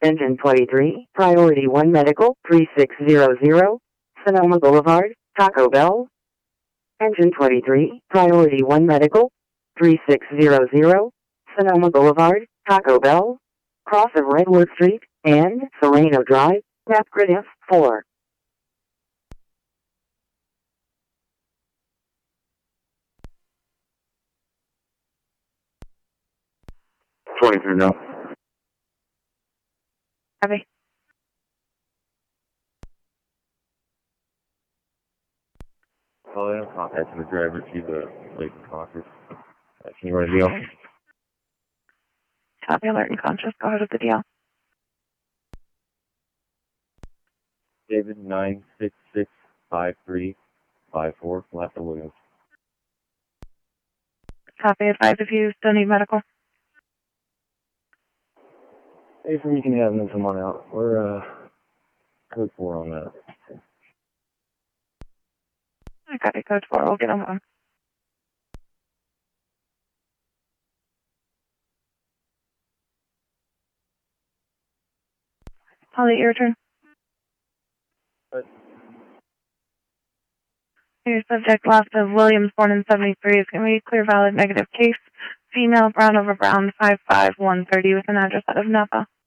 Engine 23, Priority 1 Medical, 3600, Sonoma Boulevard, Taco Bell. Engine 23, Priority 1 Medical, 3600, Sonoma Boulevard, Taco Bell, cross of Redwood Street, and Sereno Drive, Napgrid F4. 23 now. Copy. Oh, I have contact from the driver to the Lake and Concord. Can you write a deal? Copy, alert and conscious. Go ahead with the deal. David 9665354, Lafayette Williams. Copy, advise if you still need medical. Hey, from you can have them come on out. We're code 4 on that. I got it, code 4. We'll get them on. Holly, your turn. What? Your subject, last of Williams, born in 73, is going to be clear, valid, negative case. Female, brown over brown, 5'5", 130, with an address out of Napa.